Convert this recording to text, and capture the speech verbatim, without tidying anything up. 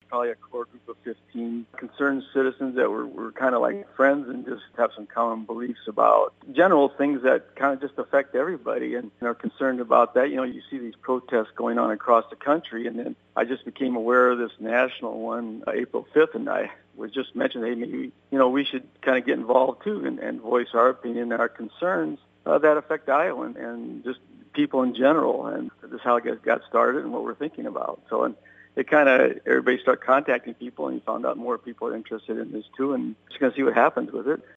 probably a core group of fifteen concerned citizens that were, were kind of like friends and just have some common beliefs about general things that kind of just affect everybody and are concerned about that. You know, you see these protests going on across the country, and then I just became aware of this national one uh, April fifth, and I was just mentioned, hey, maybe, you know, we should kind of get involved too and, and voice our opinion and our concerns uh, that affect Iowa and, and just people in general. And this is how it got started and what we're thinking about. So and it kind of, everybody started contacting people, and you found out more people are interested in this too, and just going to see what happens with it.